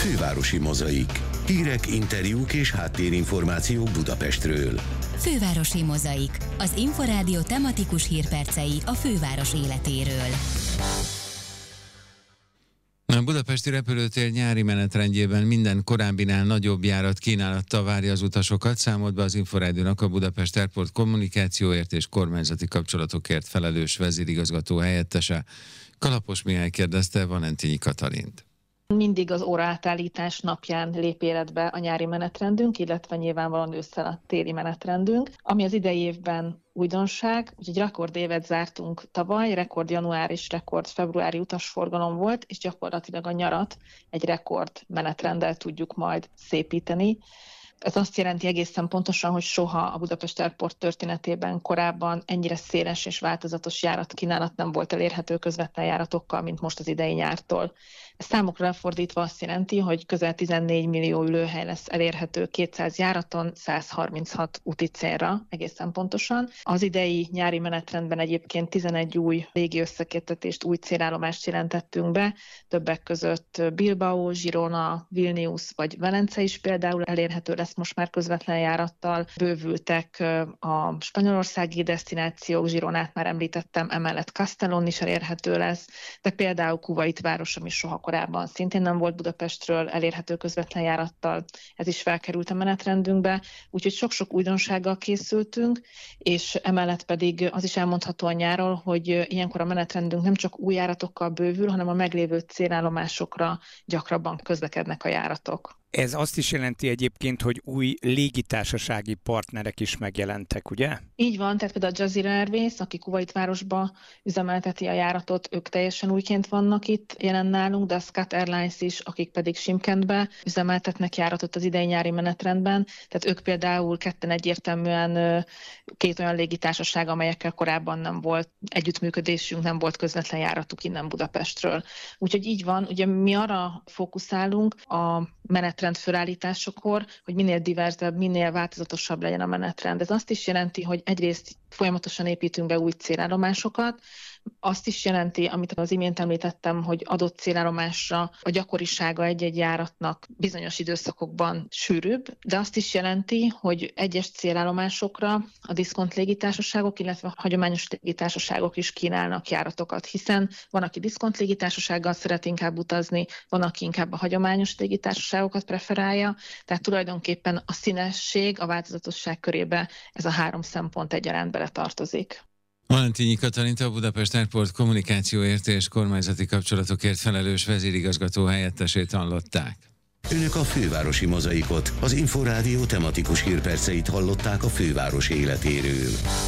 Fővárosi Mozaik. Hírek, interjúk és háttérinformációk Budapestről. Fővárosi Mozaik. Az Inforádió tematikus hírpercei a főváros életéről. A budapesti repülőtér nyári menetrendjében minden korábbinál nagyobb járat kínálattal várja az utasokat, számolt be az Inforádiónak a Budapest Airport kommunikációért és kormányzati kapcsolatokért felelős vezérigazgató helyettese. Kalapos Mihály kérdezte Valentényi Katalint. Mindig az óraátállítás napján lép életbe a nyári menetrendünk, illetve nyilvánvalóan ősszel a téli menetrendünk, ami az idei évben újdonság, úgyhogy rekordévet zártunk tavaly, rekord január és rekord februári utasforgalom volt, és gyakorlatilag a nyarat egy rekord menetrenddel tudjuk majd szépíteni. Ez azt jelenti egészen pontosan, hogy soha a Budapest Airport történetében korábban ennyire széles és változatos járatkínálat nem volt elérhető közvetlen járatokkal, mint most az idei nyártól. Ez számokra lefordítva azt jelenti, hogy közel 14 millió ülőhely lesz elérhető 200 járaton, 136 úti célra egészen pontosan. Az idei nyári menetrendben egyébként 11 új légi összeköttetést, új célállomást jelentettünk be, többek között Bilbao, Girona, Vilnius vagy Velence is például elérhető lesz most már közvetlen járattal. Bővültek a spanyolországi desztinációk, Gironát már említettem, emellett Castellón is elérhető lesz, de például Kuvait város, ami soha korábban szintén nem volt Budapestről elérhető közvetlen járattal, ez is felkerült a menetrendünkbe, úgyhogy sok-sok újdonsággal készültünk, és emellett pedig az is elmondható a nyáról, hogy ilyenkor a menetrendünk nem csak új járatokkal bővül, hanem a meglévő célállomásokra gyakrabban közlekednek a járatok. Ez azt is jelenti egyébként, hogy új légitársasági partnerek is megjelentek, ugye? Így van, tehát például a Jazeera Airways, aki Kuvait városba üzemelteti a járatot, ők teljesen újként vannak itt jelen nálunk, de a Scat Airlines is, akik pedig Shymkentbe üzemeltetnek járatot az idei nyári menetrendben, tehát ők például ketten egyértelműen két olyan légitársaság, amelyekkel korábban nem volt együttműködésünk, nem volt közvetlen járatuk innen Budapestről. Úgyhogy így van, ugye mi arra fókuszálunk a menetrend fölállításakor, hogy minél diverzebb, minél változatosabb legyen a menetrend. Ez azt is jelenti, hogy egyrészt folyamatosan építünk be új célállomásokat, azt is jelenti, amit az imént említettem, hogy adott célállomásra a gyakorisága egy-egy járatnak bizonyos időszakokban sűrűbb, de azt is jelenti, hogy egyes célállomásokra a diszkont légitársaságok, illetve a hagyományos légitársaságok is kínálnak járatokat, hiszen van, aki diszkont légitársasággal szeret inkább utazni, van, aki inkább a hagyományos légitársaságokat preferálja, tehát tulajdonképpen a színesség, a változatosság körébe ez a három szempont egyaránt beletartozik. Valentényi Katalint, a Budapest Airport kommunikációért és kormányzati kapcsolatokért felelős vezérigazgató helyettesét hallották. Önök a Fővárosi Mozaikot, az Inforádió tematikus hírperceit hallották a főváros életéről.